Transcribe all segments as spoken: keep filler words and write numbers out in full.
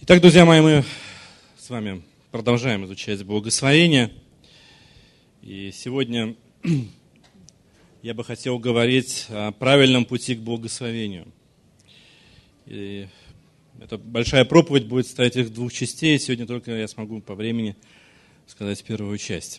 Итак, друзья мои, мы с вами продолжаем изучать благословение. И сегодня я бы хотел говорить о правильном пути к благословению. И эта большая проповедь будет состоять из двух частей. Сегодня только я смогу по времени сказать первую часть.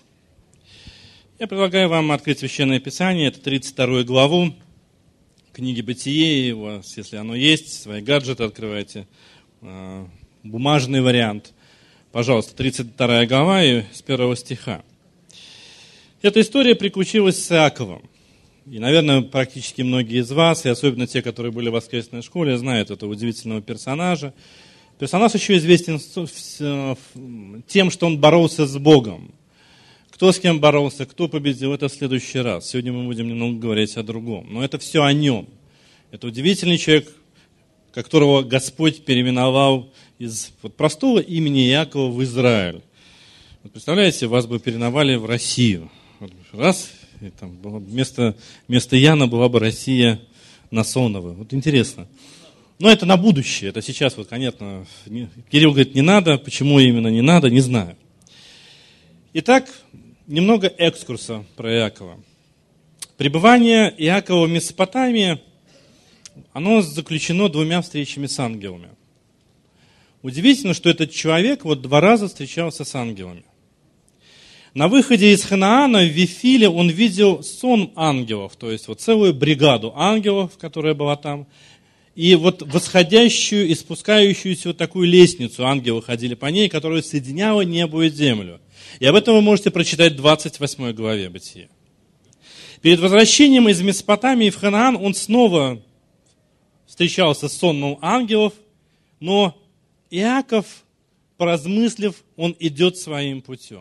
Я предлагаю вам открыть Священное Писание, это тридцать вторую главу книги Бытие. У вас, если оно есть, свои гаджеты открывайте, бумажный вариант. Пожалуйста, тридцать вторая глава и с первого стиха. Эта история приключилась с Иаковом. И, наверное, практически многие из вас, и особенно те, которые были в воскресной школе, знают этого удивительного персонажа. Персонаж еще известен тем, что он боролся с Богом. Кто с кем боролся, кто победил, это в следующий раз. Сегодня мы будем немного говорить о другом. Но это все о нем. Это удивительный человек, которого Господь переименовал из вот простого имени Иакова в Израиль. Вот представляете, вас бы переименовали в Россию. Вот раз, и там было, вместо, вместо Яна была бы Россия Насонова. Вот интересно. Но это на будущее, это сейчас, вот, конечно, не, Кирилл говорит, не надо, почему именно не надо, не знаю. Итак, немного экскурса про Иакова. Пребывание Иакова в Месопотамии, оно заключено двумя встречами с ангелами. Удивительно, что этот человек вот два раза встречался с ангелами. На выходе из Ханаана в Вифиле он видел сон ангелов, то есть вот целую бригаду ангелов, которая была там, и вот восходящую и спускающуюся вот такую лестницу, ангелы ходили по ней, которая соединяла небо и землю. И об этом вы можете прочитать в двадцать восьмой главе Бытия. Перед возвращением из Месопотамии в Ханаан он снова встречался с сонмом ангелов, но Иаков, поразмыслив, он идет своим путем.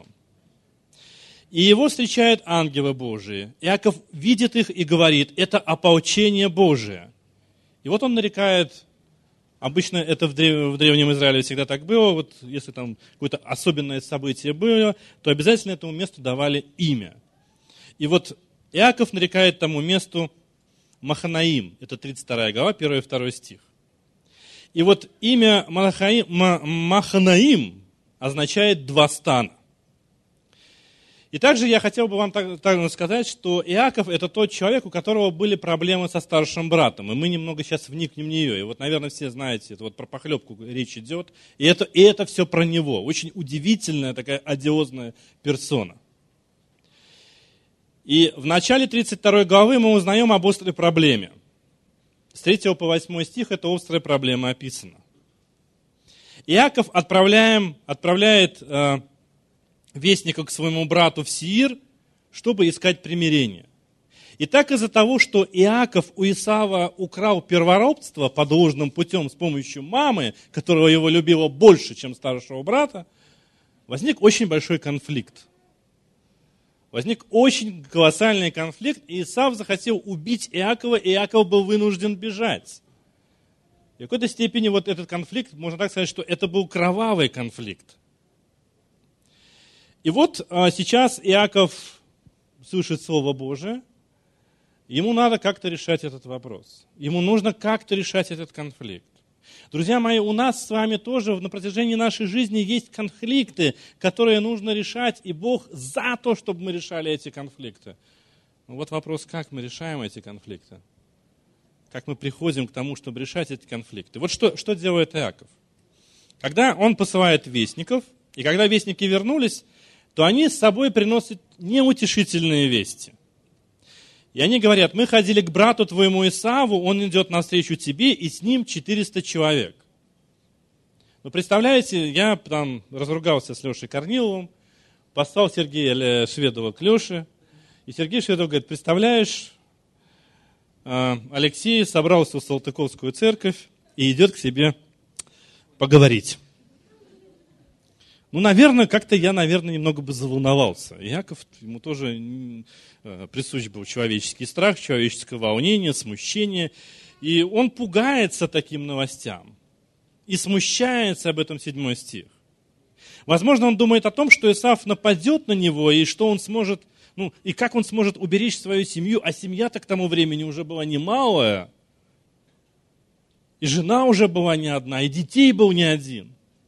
И его встречают ангелы Божии. Иаков видит их и говорит, это ополчение Божие. И вот он нарекает, обычно это в Древнем Израиле всегда так было, вот если там какое-то особенное событие было, то обязательно этому месту давали имя. И вот Иаков нарекает тому месту Маханаим, это тридцать вторая глава, первый и второй стих. И вот имя Маханаим означает «два стана». И также я хотел бы вам также сказать, что Иаков – это тот человек, у которого были проблемы со старшим братом. И мы немного сейчас вникнем в нее. И вот, наверное, все знаете, это вот про похлебку речь идет. И это, и это все про него. Очень удивительная такая одиозная персона. И в начале тридцать второй главы мы узнаем об острой проблеме. С третьего по восьмой стих эта острая проблема описана. Иаков отправляем, отправляет э, вестника к своему брату в Сеир, чтобы искать примирение. И так из-за того, что Иаков у Исава украл первородство подложным путем с помощью мамы, которая его любила больше, чем старшего брата, возник очень большой конфликт. Возник очень колоссальный конфликт, и Исав захотел убить Иакова, и Иаков был вынужден бежать. И в какой-то степени вот этот конфликт, можно так сказать, что это был кровавый конфликт. И вот а, сейчас Иаков слышит Слово Божие, ему надо как-то решать этот вопрос. Ему нужно как-то решать этот конфликт. Друзья мои, у нас с вами тоже на протяжении нашей жизни есть конфликты, которые нужно решать, и Бог за то, чтобы мы решали эти конфликты. Но вот вопрос, как мы решаем эти конфликты? Как мы приходим к тому, чтобы решать эти конфликты? Вот что, что делает Иаков? Когда он посылает вестников, и когда вестники вернулись, то они с собой приносят неутешительные вести. И они говорят, мы ходили к брату твоему Исаву, он идет навстречу тебе, и с ним четыреста человек. Ну, представляете, я там разругался с Лешей Корниловым, послал Сергея Шведова к Леше, и Сергей Шведов говорит, представляешь, Алексей собрался в Салтыковскую церковь и идет к себе поговорить. Ну, наверное, как-то я, наверное, немного бы заволновался. Иаков, ему тоже присущ был человеческий страх, человеческое волнение, смущение. И он пугается таким новостям. И смущается об этом седьмой стих. Возможно, он думает о том, что Исав нападет на него, и что он сможет, ну, и как он сможет уберечь свою семью. А семья-то к тому времени уже была немалая. И жена уже была не одна, и детей был не один.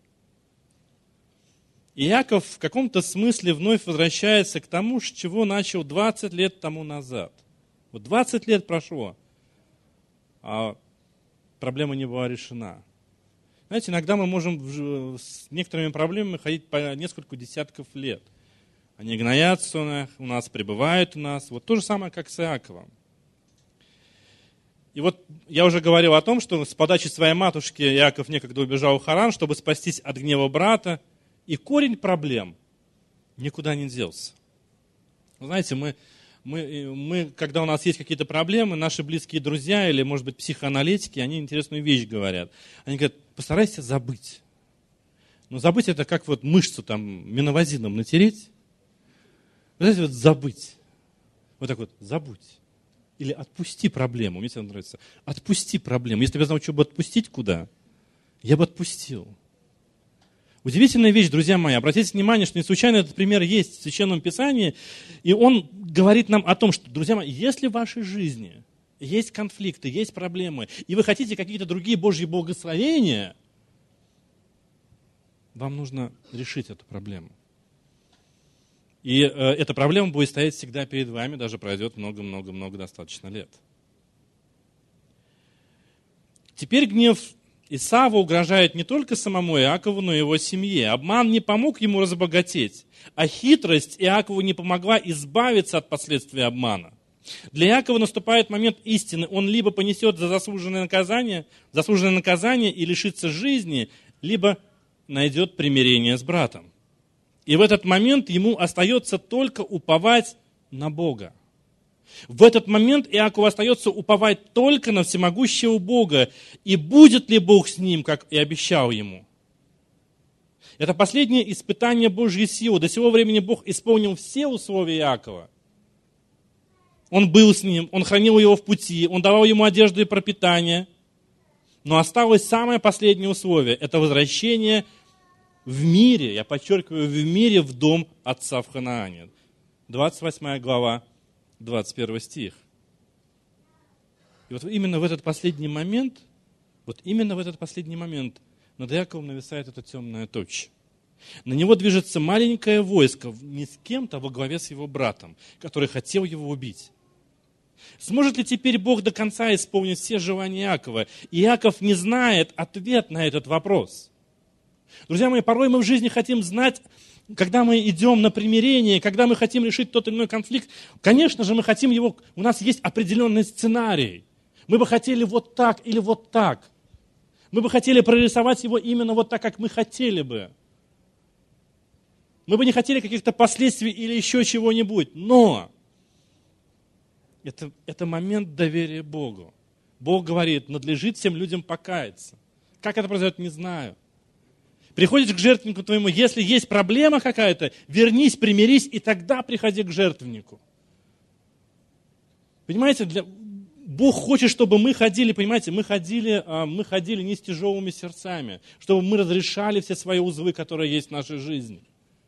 И Иаков в каком-то смысле вновь возвращается к тому, с чего начал двадцать лет тому назад. Вот двадцать лет прошло, а проблема не была решена. Знаете, иногда мы можем с некоторыми проблемами ходить по несколько десятков лет. Они гноятся у нас, пребывают у нас. Вот то же самое, как с Иаковом. И вот я уже говорил о том, что с подачи своей матушки Иаков некогда убежал в Харан, чтобы спастись от гнева брата. И корень проблем никуда не делся. Вы знаете, мы, мы, мы, когда у нас есть какие-то проблемы, наши близкие друзья или, может быть, психоаналитики, они интересную вещь говорят. Они говорят, постарайся забыть. Но забыть это как вот мышцу там миновазином натереть. Вы знаете, вот забыть. Вот так вот, забудь. Или отпусти проблему. Мне это нравится. Отпусти проблему. Если бы я знал, что бы отпустить куда, я бы отпустил. Удивительная вещь, друзья мои. Обратите внимание, что не случайно этот пример есть в Священном Писании. И он говорит нам о том, что, друзья мои, если в вашей жизни есть конфликты, есть проблемы, и вы хотите какие-то другие Божьи благословения, вам нужно решить эту проблему. И э, эта проблема будет стоять всегда перед вами, даже пройдет много-много-много достаточно лет. Теперь гнев Исава угрожает не только самому Иакову, но и его семье. Обман не помог ему разбогатеть, а хитрость Иакову не помогла избавиться от последствий обмана. Для Иакова наступает момент истины. Он либо понесет за заслуженное наказание, заслуженное наказание и лишится жизни, либо найдет примирение с братом. И в этот момент ему остается только уповать на Бога. В этот момент Иакову остается уповать только на всемогущего Бога. И будет ли Бог с ним, как и обещал ему? Это последнее испытание Божьей силы. До сего времени Бог исполнил все условия Иакова. Он был с ним, он хранил его в пути, он давал ему одежду и пропитание. Но осталось самое последнее условие. Это возвращение в мире, я подчеркиваю, в мире в дом отца в Ханаане. двадцать восьмая глава, двадцать первый стих. И вот именно в этот последний момент, вот именно в этот последний момент над Иаковом нависает эта темная туча. На него движется маленькое войско, не с кем-то, а во главе с его братом, который хотел его убить. Сможет ли теперь Бог до конца исполнить все желания Иакова? Иаков не знает ответ на этот вопрос. Друзья мои, порой мы в жизни хотим знать, когда мы идем на примирение, когда мы хотим решить тот или иной конфликт, конечно же, мы хотим его, у нас есть определенный сценарий. Мы бы хотели вот так или вот так. Мы бы хотели прорисовать его именно вот так, как мы хотели бы. Мы бы не хотели каких-то последствий или еще чего-нибудь. Но это, это момент доверия Богу. Бог говорит, надлежит всем людям покаяться. Как это произойдет, не знаю. Приходишь к жертвеннику твоему, если есть проблема какая-то, вернись, примирись, и тогда приходи к жертвеннику. Понимаете, для... Бог хочет, чтобы мы ходили, понимаете, мы ходили, мы ходили не с тяжелыми сердцами, чтобы мы разрешали все свои узлы, которые есть в нашей жизни.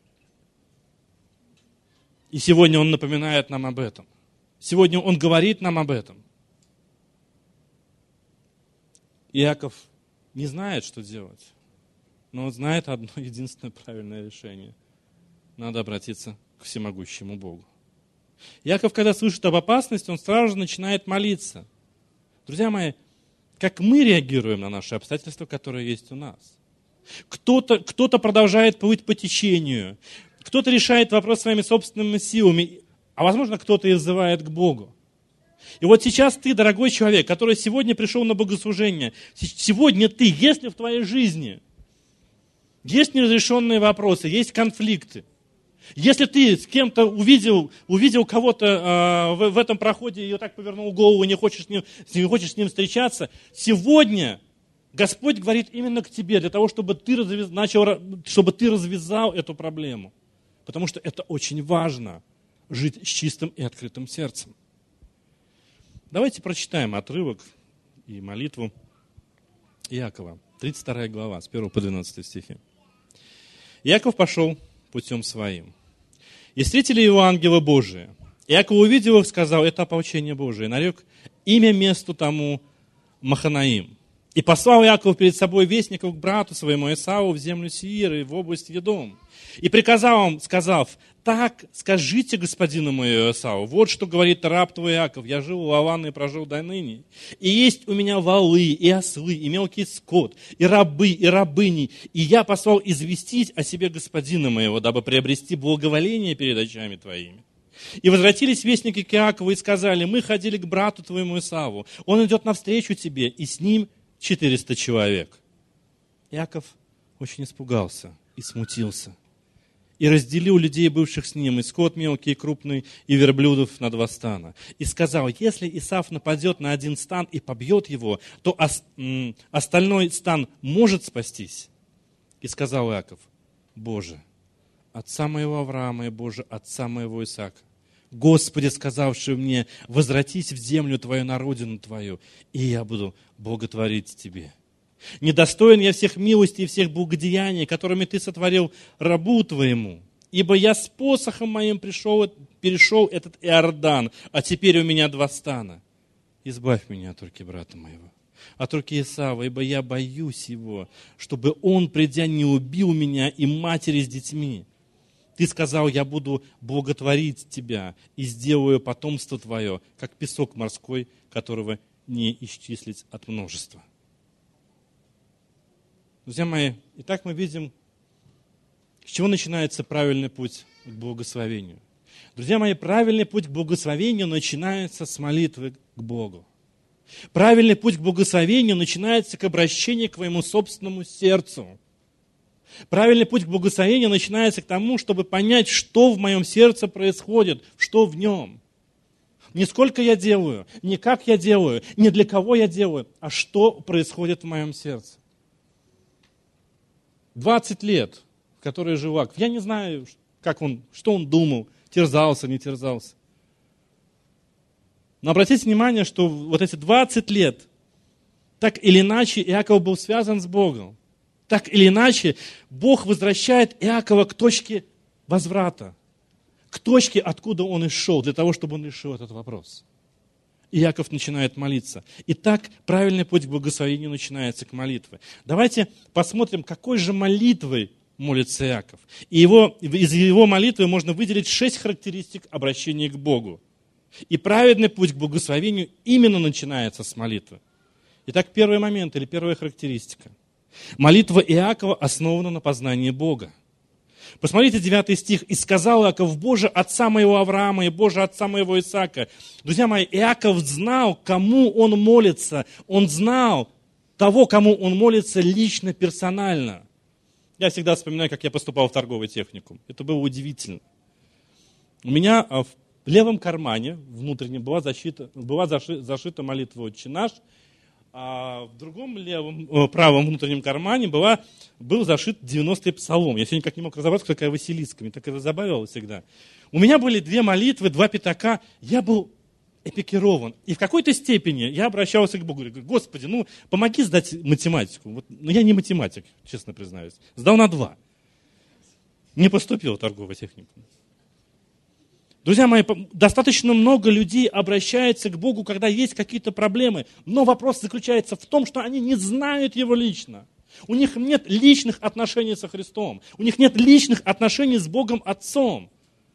И сегодня Он напоминает нам об этом. Сегодня Он говорит нам об этом. Иаков не знает, что делать. Но он знает одно единственное правильное решение. Надо обратиться к всемогущему Богу. Иаков, когда слышит об опасности, он сразу же начинает молиться. Друзья мои, как мы реагируем на наши обстоятельства, которые есть у нас? Кто-то, кто-то продолжает плыть по течению, кто-то решает вопрос своими собственными силами, а возможно, кто-то и взывает к Богу. И вот сейчас ты, дорогой человек, который сегодня пришел на богослужение, сегодня ты, если в твоей жизни есть неразрешенные вопросы, есть конфликты. Если ты с кем-то увидел, увидел кого-то э, в, в этом проходе и вот так повернул голову, не хочешь, с ним, не хочешь с ним встречаться, сегодня Господь говорит именно к тебе, для того, чтобы ты, развяз, начал, чтобы ты развязал эту проблему. Потому что это очень важно, жить с чистым и открытым сердцем. Давайте прочитаем отрывок и молитву Иакова. тридцать вторая глава, с первого по двенадцатый стихи. Иаков пошел путем своим. И встретили его ангелы Божии. Иаков, увидев их, сказал, это ополчение Божие. И нарек имя месту тому Маханаим. И послал Иаков перед собой вестников к брату своему Исаву в землю Сеира и в область Едом. И приказал им, сказав: так скажите господину моему Исаву, вот что говорит раб твой Иаков, я жил у Лавана и прожил до ныне. И есть у меня валы, и ослы, и мелкий скот, и рабы, и рабыни. И я послал известить о себе господина моего, дабы приобрести благоволение перед очами твоими. И возвратились вестники к Иакову и сказали: мы ходили к брату твоему Исаву, он идет навстречу тебе, и с ним четыреста человек. Иаков очень испугался и смутился. И разделил людей, бывших с ним, и скот мелкий и крупный, и верблюдов на два стана. И сказал: если Исав нападет на один стан и побьет его, то ос- м- остальной стан может спастись. И сказал Иаков: Боже, отца моего Авраама и Боже, отца моего Исаака, Господи, сказавший мне: возвратись в землю твою, на родину твою, и я буду благотворить тебе. Недостоин я всех милостей и всех благодеяний, которыми ты сотворил рабу твоему. Ибо я с посохом моим пришел, перешел этот Иордан, а теперь у меня два стана. Избавь меня от руки брата моего, от руки Исава, ибо я боюсь его, чтобы он, придя, не убил меня и матери с детьми. Ты сказал: я буду благотворить тебя и сделаю потомство твое, как песок морской, которого не исчислить от множества. Друзья мои, итак мы видим, с чего начинается правильный путь к благословению. Друзья мои, правильный путь к благословению начинается с молитвы к Богу. Правильный путь к благословению начинается к обращению к твоему собственному сердцу. Правильный путь к благословению начинается к тому, чтобы понять, что в моем сердце происходит, что в нем. Не сколько я делаю, не как я делаю, не для кого я делаю, а что происходит в моем сердце. двадцать лет, в которые жил Иаков, я не знаю, как он, что он думал, терзался, не терзался. Но обратите внимание, что вот эти двадцать лет, так или иначе, Иаков был связан с Богом. Так или иначе, Бог возвращает Иакова к точке возврата, к точке, откуда он и шел, для того, чтобы он решил этот вопрос. И Иаков начинает молиться. Итак, правильный путь к благословению начинается к молитве. Давайте посмотрим, какой же молитвой молится Иаков. И его, из его молитвы можно выделить шесть характеристик обращения к Богу. И праведный путь к благословению именно начинается с молитвы. Итак, первый момент или первая характеристика. Молитва Иакова основана на познании Бога. Посмотрите девятый стих. «И сказал Иаков: Боже, отца моего Авраама и Боже, отца моего Исаака». Друзья мои, Иаков знал, кому он молится. Он знал того, кому он молится лично, персонально. Я всегда вспоминаю, как я поступал в торговый техникум. Это было удивительно. У меня в левом кармане внутреннем была, защита, была зашита, зашита молитва «Отче наш», а в другом левом, правом внутреннем кармане была, был зашит девяностый псалом. Я сегодня никак не мог разобраться, кто такая Василиска. Меня так это забавило всегда. У меня были две молитвы, два пятака. Я был эпикирован. И в какой-то степени я обращался к Богу. Говорю: Господи, ну помоги сдать математику. Вот, ну, я не математик, честно признаюсь. Сдал на два. Не поступил в торговый техникум. Друзья мои, достаточно много людей обращается к Богу, когда есть какие-то проблемы. Но вопрос заключается в том, что они не знают Его лично. У них нет личных отношений со Христом. У них нет личных отношений с Богом Отцом.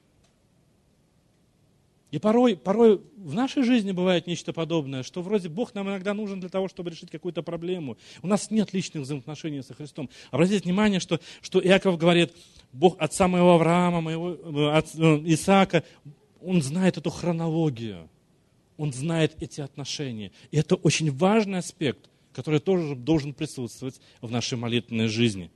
И порой, порой в нашей жизни бывает нечто подобное, что вроде Бог нам иногда нужен для того, чтобы решить какую-то проблему. У нас нет личных взаимоотношений со Христом. Обратите внимание, что, что Иаков говорит: Бог отца моего Авраама, моего от, Исаака, он знает эту хронологию, он знает эти отношения. И это очень важный аспект, который тоже должен присутствовать в нашей молитвенной жизни.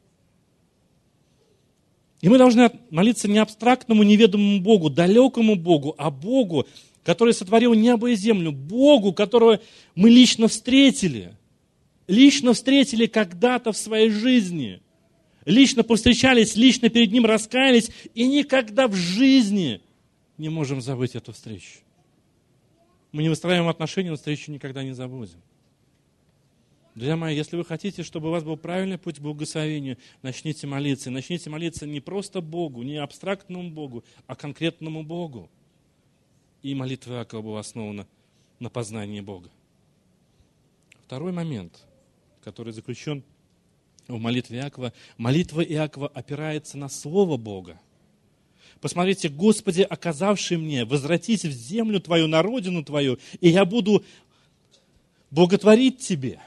И мы должны молиться не абстрактному, неведомому Богу, далекому Богу, а Богу, который сотворил небо и землю, Богу, которого мы лично встретили, лично встретили когда-то в своей жизни, лично повстречались, лично перед Ним раскаялись, и никогда в жизни не можем забыть эту встречу. Мы не выстраиваем отношения, но встречу никогда не забудем. Друзья мои, если вы хотите, чтобы у вас был правильный путь к благословению, начните молиться. И начните молиться не просто Богу, не абстрактному Богу, а конкретному Богу. И молитва Иакова была основана на познании Бога. Второй момент. который заключен в молитве Иакова. Молитва Иакова опирается на Слово Бога. Посмотрите: «Господи, оказавший мне, возвратись в землю Твою, на родину Твою, и я буду благотворить Тебе».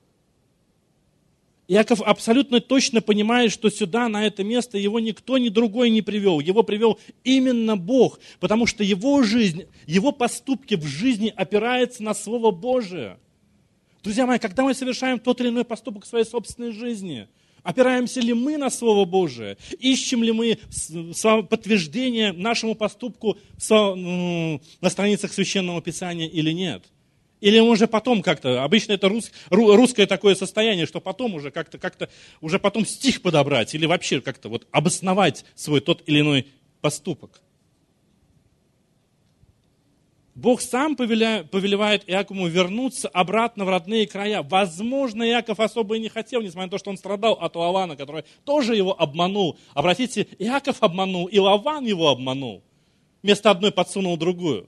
Иаков абсолютно точно понимает, что сюда, на это место, его никто, ни другой не привел. Его привел именно Бог, потому что его жизнь, его поступки в жизни опираются на Слово Божие. Друзья мои, когда мы совершаем тот или иной поступок в своей собственной жизни, опираемся ли мы на Слово Божие? Ищем ли мы подтверждение нашему поступку на страницах Священного Писания или нет? Или уже потом как-то, обычно это рус, русское такое состояние, что потом уже как-то, как-то уже потом стих подобрать или вообще как-то вот обосновать свой тот или иной поступок. Бог сам повеля, повелевает Иакову вернуться обратно в родные края. Возможно, Иаков особо и не хотел, несмотря на то, что он страдал от Лавана, который тоже его обманул. Обратите, Иаков обманул, и Лаван его обманул. Вместо одной подсунул другую.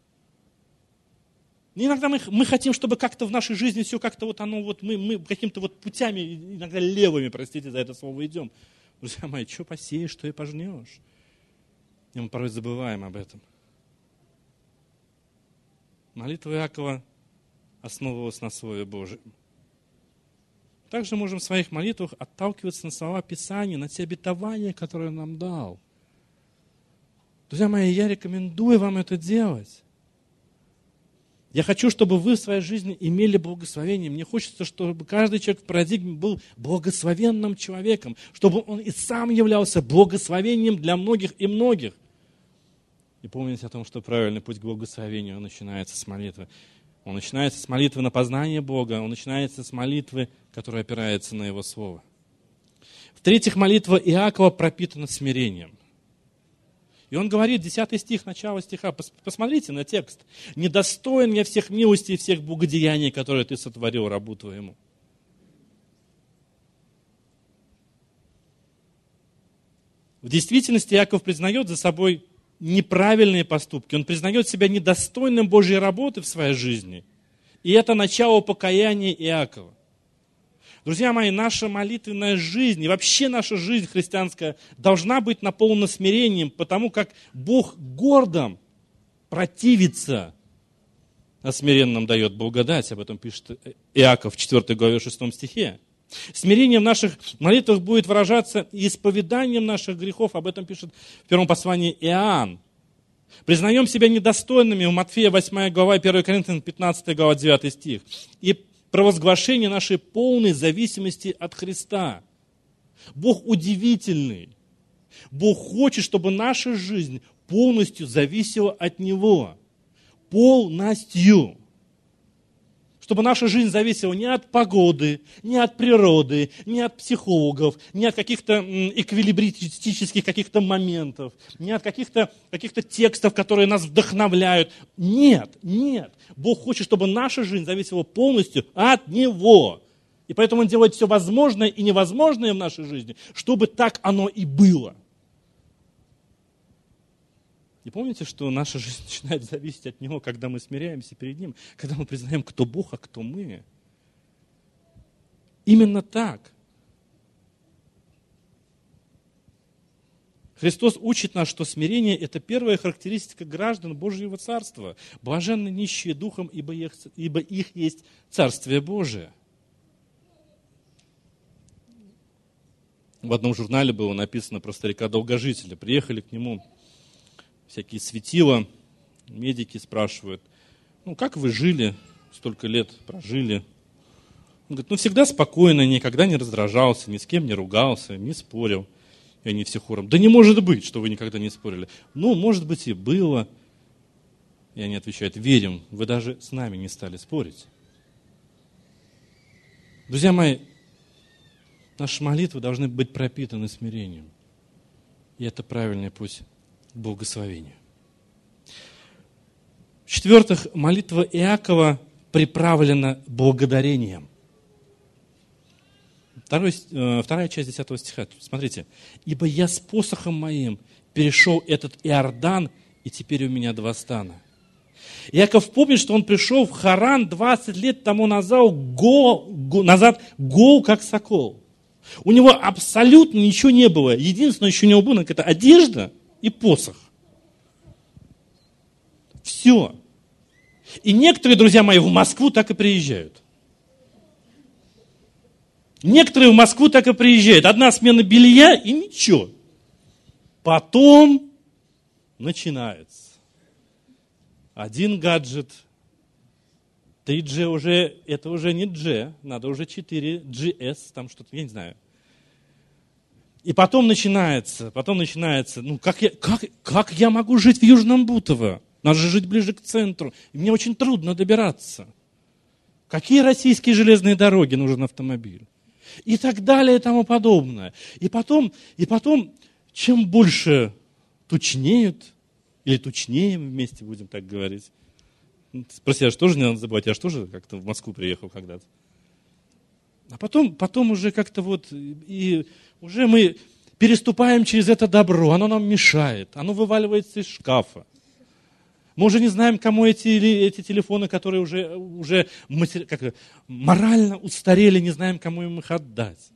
И иногда мы, мы хотим, чтобы как-то в нашей жизни все как-то вот оно, вот мы, мы какими-то вот путями, иногда левыми, простите за это слово, идем. Друзья мои, что посеешь, что и пожнешь. И мы порой забываем об этом. Молитва Иакова основывалась на Слове Божьем. Также можем в своих молитвах отталкиваться на слова Писания, на те обетования, которые Он нам дал. Друзья мои, я рекомендую вам это делать. Я хочу, чтобы вы в своей жизни имели благословение. Мне хочется, чтобы каждый человек в парадигме был благословенным человеком, чтобы он и сам являлся благословением для многих и многих. И помните о том, что правильный путь к благословению начинается с молитвы. Он начинается с молитвы на познание Бога, он начинается с молитвы, которая опирается на Его Слово. В-третьих, молитва Иакова пропитана смирением. И он говорит, десятый стих, начало стиха, посмотрите на текст. «Недостоин я всех милостей и всех благодеяний, которые ты сотворил рабу твоему». В действительности Иаков признает за собой неправильные поступки. Он признает себя недостойным Божьей работы в своей жизни. И это начало покаяния Иакова. Друзья мои, наша молитвенная жизнь и вообще наша жизнь христианская должна быть наполнена смирением, потому как Бог гордым противится, а смиренным дает благодать. Об этом пишет Иаков в четвёртой главе шестом стихе. Смирение в наших молитвах будет выражаться исповеданием наших грехов. Об этом пишет в первом послании Иоанн. Признаем себя недостойными в Матфея восьмая глава, первое Коринфянам пятнадцатая глава, девятый стих. И провозглашение нашей полной зависимости от Христа. Бог удивительный. Бог хочет, чтобы наша жизнь полностью зависела от Него. Полностью. Чтобы наша жизнь зависела не от погоды, не от природы, не от психологов, не от каких-то эквилибристических каких-то моментов, не от каких-то, каких-то текстов, которые нас вдохновляют. Нет, нет. Бог хочет, чтобы наша жизнь зависела полностью от Него. И поэтому Он делает все возможное и невозможное в нашей жизни, чтобы так оно и было. И помните, что наша жизнь начинает зависеть от Него, когда мы смиряемся перед Ним, когда мы признаем, кто Бог, а кто мы. Именно так. Христос учит нас, что смирение – это первая характеристика граждан Божьего Царства. Блаженны нищие духом, ибо их, ибо их есть Царствие Божие. В одном журнале было написано про старика-долгожителя. Приехали к нему всякие светила, медики спрашивают, ну как вы жили, столько лет прожили? Он говорит, ну всегда спокойно, никогда не раздражался, ни с кем не ругался, не спорил. И они все хором, да не может быть, что вы никогда не спорили. Ну, может быть и было. И они отвечают, верим, вы даже с нами не стали спорить. Друзья мои, наши молитвы должны быть пропитаны смирением. И это правильный путь к благословению. В-четвертых, молитва Иакова приправлена благодарением. Второй, вторая часть десятого стиха. Смотрите. «Ибо я с посохом моим перешел этот Иордан, и теперь у меня два стана. Иаков помнит, что он пришел в Харан двадцать лет тому назад, го, го, назад гол, как сокол. У него абсолютно ничего не было. Единственное, что у него было, это одежда и посох. Все. И некоторые, друзья мои, в Москву так и приезжают. Некоторые в Москву так и приезжают. Одна смена белья и ничего. Потом начинается. Один гаджет. три джи уже, это уже не G, надо уже четыре джи эс, там что-то, я не знаю. И потом начинается, потом начинается, ну как я, как, как я могу жить в Южном Бутово? Надо же жить ближе к центру. И мне очень трудно добираться. Какие российские железные дороги нужен автомобиль? И так далее и тому подобное. И потом, и потом, чем больше тучнеют, или тучнеем вместе, будем так говорить. Про себя же тоже не надо забывать, я же тоже как-то в Москву приехал когда-то. А потом, потом уже как-то вот, и уже мы переступаем через это добро, оно нам мешает, оно вываливается из шкафа. Мы уже не знаем, кому эти, эти телефоны, которые уже, уже как, морально устарели, не знаем, кому им их отдать.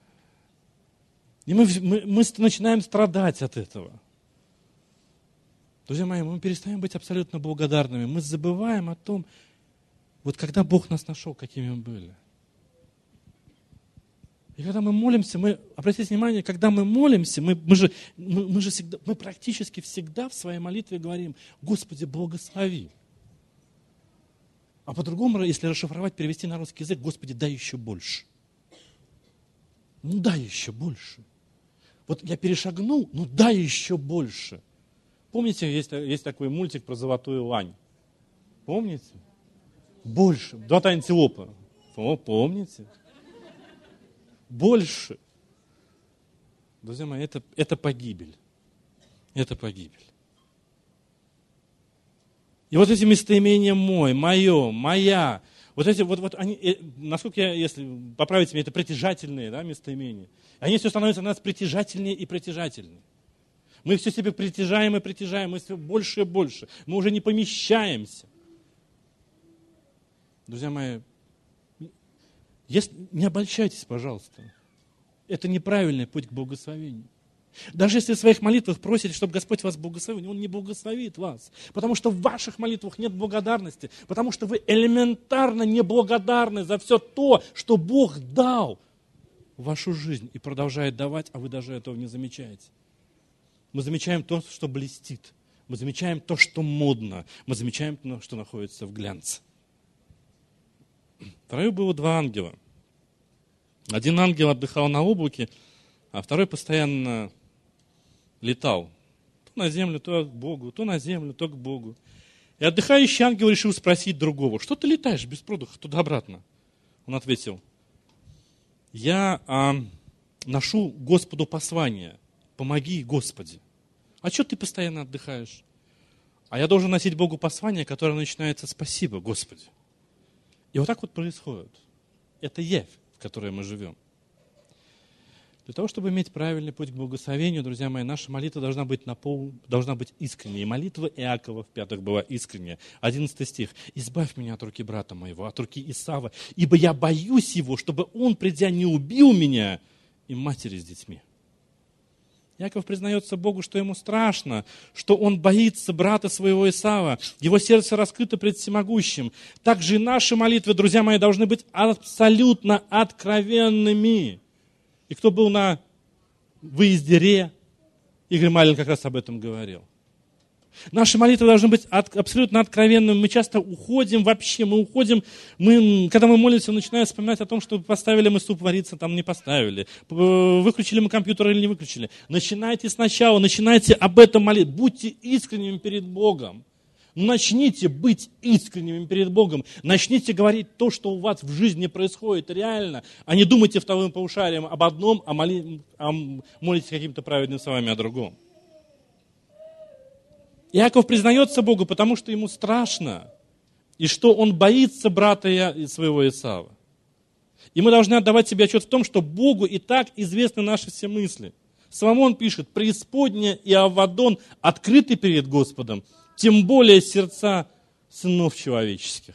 И мы, мы, мы начинаем страдать от этого. Друзья мои, мы перестаем быть абсолютно благодарными. Мы забываем о том, вот когда Бог нас нашел, какими мы были. И когда мы молимся, мы, обратите внимание, когда мы молимся, мы, мы, же, мы, мы же всегда, мы практически всегда в своей молитве говорим: Господи, благослови. А по-другому, если расшифровать, перевести на русский язык: Господи, дай еще больше. Ну дай еще больше. Вот я перешагнул, ну дай еще больше. Помните, есть, есть такой мультик про золотую лань? Помните? Больше. Золотая антилопа. О, помните? Больше. Друзья мои, это, это погибель. Это погибель. И вот эти местоимения «мой», «моё», «моя», вот эти, вот, вот они, насколько я, если поправите меня, это притяжательные, да, местоимения. Они все становятся на нас притяжательнее и притяжательнее. Мы все себе притяжаем и притяжаем, мы все больше и больше. Мы уже не помещаемся. Друзья мои, если, не обольщайтесь, пожалуйста. Это неправильный путь к благословению. Даже если в своих молитвах просите, чтобы Господь вас благословил, Он не благословит вас. Потому что в ваших молитвах нет благодарности. Потому что вы элементарно неблагодарны за все то, что Бог дал в вашу жизнь и продолжает давать, а вы даже этого не замечаете. Мы замечаем то, что блестит. Мы замечаем то, что модно. Мы замечаем то, что находится в глянце. В раю было два ангела. Один ангел отдыхал на облаке, а второй постоянно летал. То на землю, то к Богу, то на землю, то к Богу. И отдыхающий ангел решил спросить другого: что ты летаешь без продыха туда-обратно? Он ответил: я а, ношу Господу послание. Помоги, Господи. А что ты постоянно отдыхаешь? А я должен носить Богу послание, которое начинается: спасибо, Господи. И вот так вот происходит. Это явь, в которой мы живем. Для того, чтобы иметь правильный путь к благословению, друзья мои, наша молитва должна быть, напол... должна быть искренней. И молитва Иакова, в-пятых, была искренняя. одиннадцатый стих. «Избавь меня от руки брата моего, от руки Исава, ибо я боюсь его, чтобы он, придя, не убил меня и матери с детьми». Иаков признается Богу, что ему страшно, что он боится брата своего Исава. Его сердце раскрыто пред всемогущим. Также и наши молитвы, друзья мои, должны быть абсолютно откровенными. И кто был на выезде Ре, Игорь Малин как раз об этом говорил. Наши молитвы должны быть от, абсолютно откровенными. Мы часто уходим вообще, мы уходим, мы, когда мы молимся, начинаем вспоминать о том, что поставили мы суп вариться, там не поставили, выключили мы компьютер или не выключили. Начинайте сначала, начинайте об этом молить, будьте искренними перед Богом. Начните быть искренними перед Богом, начните говорить то, что у вас в жизни происходит реально, а не думайте вторым полушарием об одном, а, моли, а молитесь каким-то праведным словами о другом. Иаков признается Богу, потому что ему страшно, и что он боится брата своего Исава. И мы должны отдавать себе отчет в том, что Богу и так известны наши все мысли. Соломон пишет: «Преисподняя и Аввадон открыты перед Господом, тем более сердца сынов человеческих.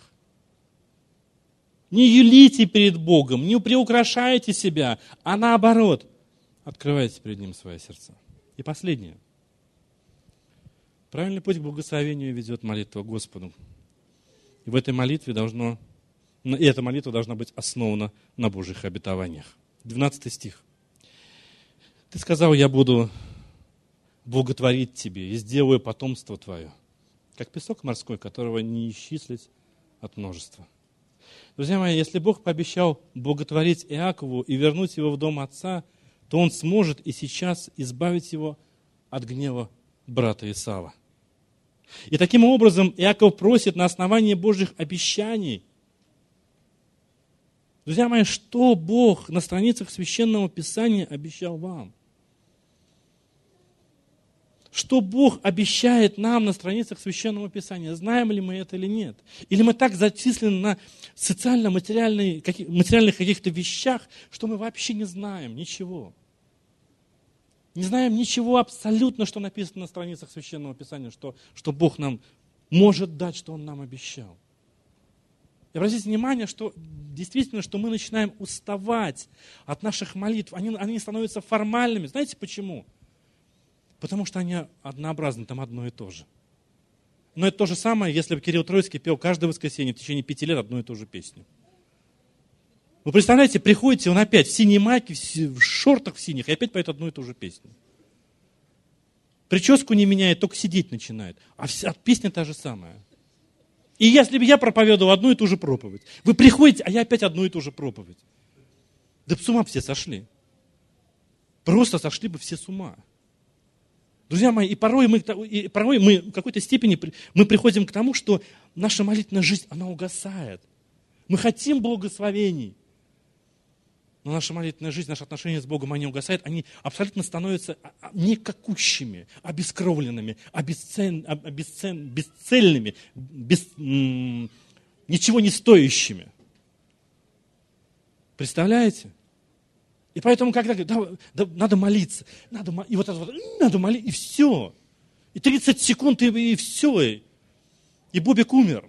Не юлите перед Богом, не приукрашайте себя, а наоборот, открывайте перед Ним свои сердца. И последнее. Правильный путь к благословению ведет молитва Господу. И в этой молитве должно, и эта молитва должна быть основана на Божьих обетованиях. двенадцатый стих. Ты сказал, я буду благотворить тебе и сделаю потомство твое, как песок морской, которого не исчислить от множества. Друзья мои, если Бог пообещал благотворить Иакову и вернуть его в дом отца, то Он сможет и сейчас избавить его от гнева брата Исава. И таким образом Иаков просит на основании Божьих обещаний. Друзья мои, что Бог на страницах Священного Писания обещал вам? Что Бог обещает нам на страницах Священного Писания? Знаем ли мы это или нет? Или мы так зациклены на социально-материальных каких, материальных каких-то вещах, что мы вообще не знаем ничего. Не знаем ничего абсолютно, что написано на страницах Священного Писания, что, что Бог нам может дать, что Он нам обещал. И обратите внимание, что действительно, что мы начинаем уставать от наших молитв. Они, они становятся формальными. Знаете почему? Потому что они однообразны, там одно и то же. Но это то же самое, если бы Кирилл Троицкий пел каждое воскресенье в течение пяти лет одну и ту же песню. Вы представляете, приходите, он опять в синей майке, в шортах в синих, и опять поет одну и ту же песню. Прическу не меняет, только сидеть начинает. А вся песня та же самая. И если бы я проповедовал одну и ту же проповедь, вы приходите, а я опять одну и ту же проповедь. Да с ума все сошли. Просто сошли бы все с ума. Друзья мои, и порой мы, и порой мы в какой-то степени мы приходим к тому, что наша молитвенная жизнь, она угасает. Мы хотим благословений, но наша молитвенная жизнь, наши отношения с Богом, они угасают, они абсолютно становятся никакущими, обескровленными, обесцен, обесцен, бесцельными, без, м- ничего не стоящими. Представляете? И поэтому, когда говорят, да, да, надо молиться, надо, и вот это вот, надо молиться, и все. И тридцать секунд, и, и все. И, и Бобик умер.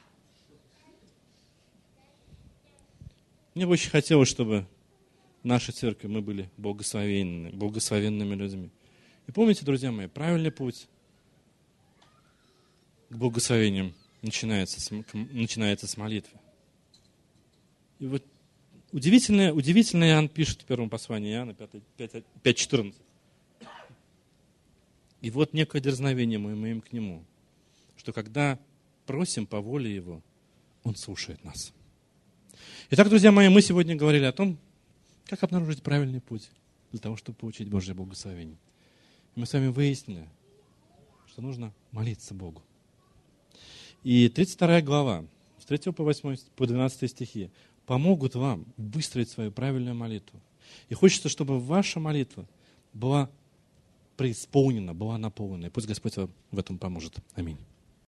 Мне бы очень хотелось, чтобы в нашей церкви мы были благословенными, благословенными людьми. И помните, друзья мои, правильный путь к благословениям начинается с, начинается с молитвы. И вот Удивительное, удивительное Иоанн пишет в первом послании Иоанна пять четырнадцать. И вот некое дерзновение мы имеем к Нему, что когда просим по воле Его, Он слушает нас. Итак, друзья мои, мы сегодня говорили о том, как обнаружить правильный путь для того, чтобы получить Божье благословение. И мы с вами выяснили, что нужно молиться Богу. И тридцать вторая глава, с третьего по восьмой, по двенадцатый стихи, помогут вам выстроить свою правильную молитву. И хочется, чтобы ваша молитва была преисполнена, была наполнена. И пусть Господь вам в этом поможет. Аминь.